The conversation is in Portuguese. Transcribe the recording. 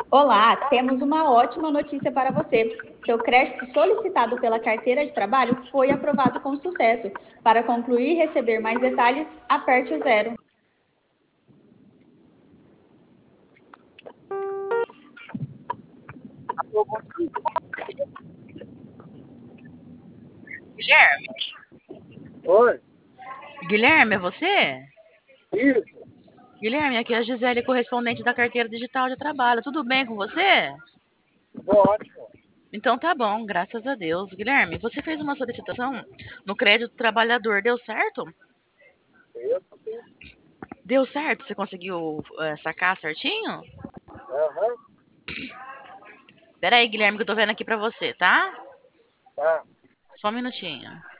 Olá, temos uma ótima notícia para você. Seu crédito solicitado pela carteira de trabalho foi aprovado com sucesso. Para concluir e receber mais detalhes, aperte o zero. Guilherme, Oi, Guilherme, é você? isso, Guilherme, aqui é a Gisele, correspondente da carteira digital de trabalho. Tudo bem com você? ótimo. Então tá bom, graças a Deus. Guilherme, você fez uma solicitação no crédito trabalhador, deu certo? Isso, sim. Deu certo? Você conseguiu sacar certinho? Aham, Pera aí, Guilherme, que eu tô vendo aqui pra você, tá? tá. Só um minutinho.